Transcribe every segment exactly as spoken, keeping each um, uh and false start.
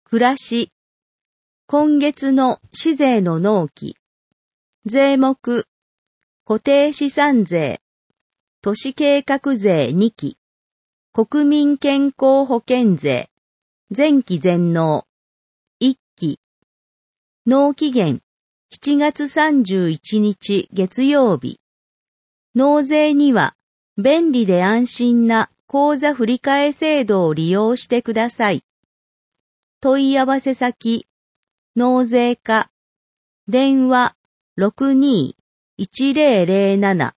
暮らし。今月の市税の納期。税目。固定資産税。都市計画税にき。国民健康保険税。前期全納。いっき。納期限。しちがつさんじゅういちにち月曜日。納税には便利で安心な口座振替制度を利用してください。問い合わせ先。納税課。電話 ろくにーいちぜろぜろなな。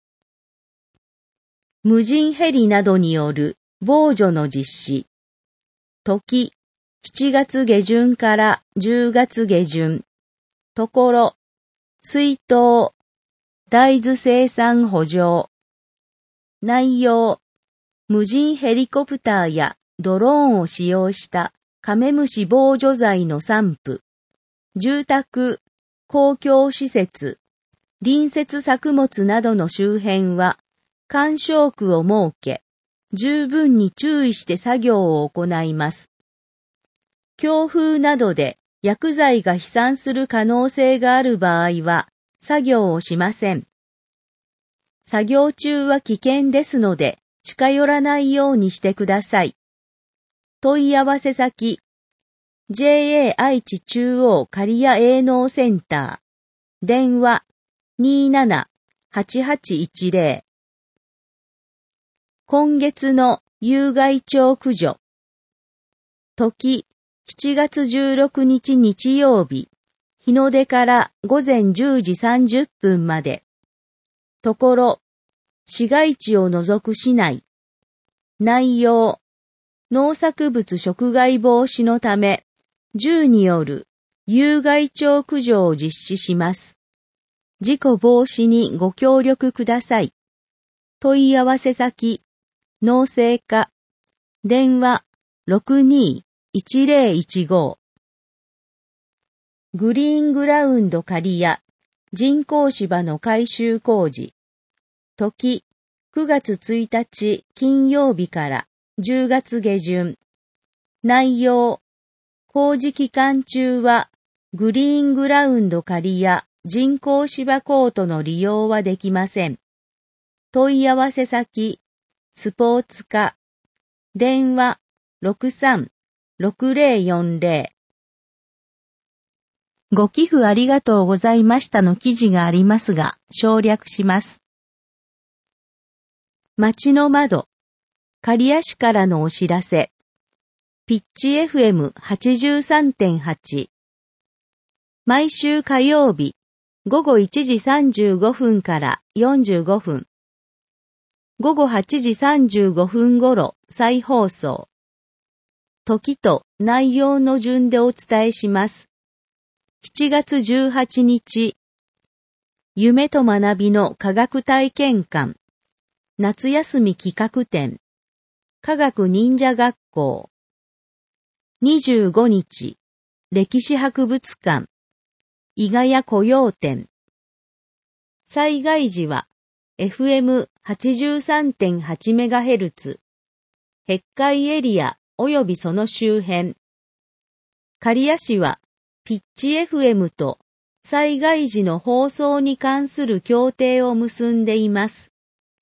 無人ヘリなどによる防除の実施。時、しちがつげじゅんからじゅうがつげじゅん。ところ、水筒、大豆生産補助。内容、無人ヘリコプターやドローンを使用したカメムシ防除剤の散布。住宅、公共施設、隣接作物などの周辺は、干渉区を設け、十分に注意して作業を行います。強風などで薬剤が飛散する可能性がある場合は、作業をしません。作業中は危険ですので、近寄らないようにしてください。問い合わせ先。ジェーエー 愛知中央刈谷営農センター。電話 にーななはちはちいちぜろ。今月の有害鳥駆除。時、しちがつじゅうろくにち日曜日。日の出から午前じゅうじさんじゅっぷんまで。ところ、市街地を除く市内。内容、農作物食害防止のため、銃による有害鳥駆除を実施します。事故防止にご協力ください。問い合わせ先、農政課、電話 ろくにーいちぜろいちご。グリーングラウンド刈谷、人工芝の改修工事。時、くがつついたち金曜日からじゅうがつげじゅん。内容、工事期間中は、グリーングラウンド刈谷人工芝コートの利用はできません。問い合わせ先、スポーツ課、電話 ろくさんろくぜろよんぜろ。ご寄付ありがとうございましたの記事がありますが、省略します。街の窓、刈谷市からのお知らせ。ピッチ エフエムはちじゅうさんてんはち。毎週火曜日、ごごいちじさんじゅうごふんからよんじゅうごふん。ごごはちじさんじゅうごふん頃再放送。時と内容の順でお伝えします。しちがつじゅうはちにち、夢と学びの科学体験館、夏休み企画展、科学忍者学校。にじゅうごにち、歴史博物館、伊賀屋雇用展。災害時は エフエムはちじゅうさんてんはちメガヘルツ、へ海エリア及びその周辺。刈谷市はピッチ エフエム と災害時の放送に関する協定を結んでいます。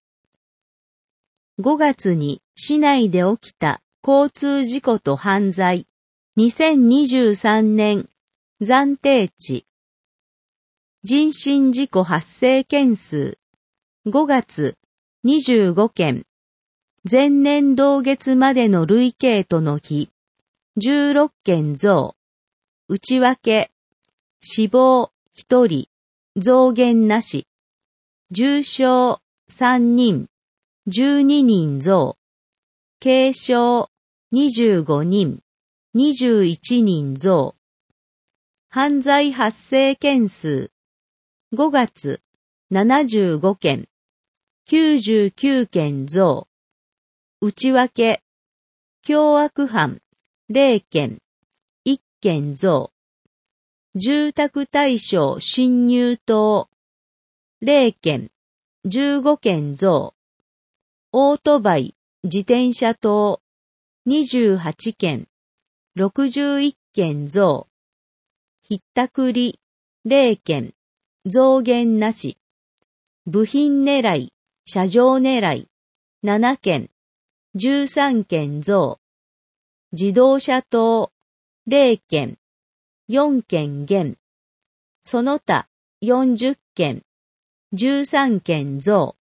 ごがつに市内で起きた交通事故と犯罪、にせんにじゅうさんねん暫定値。人身事故発生件数、ごがつにじゅうごけん。前年同月までの累計との比、じゅうろっけん増。内訳、死亡ひとり、増減なし。重傷さんにん、じゅうににん増。軽傷にじゅうごにん、にじゅういちにん増。犯罪発生件数、ごがつななじゅうごけん、きゅうじゅうきゅうけん増。内訳、凶悪犯ぜろけん、いっけん増。住宅対象侵入等ぜろけん、じゅうごけん増。オートバイ、自転車等にじゅうはちけん、 ろくじゅういっけん増。ひったくり、れいけん、増減なし。部品狙い、車上狙い、ななけん、じゅうさんけん増。自動車盗、れいけん、よんけん減。その他、よんじゅっけん、じゅうさんけん増。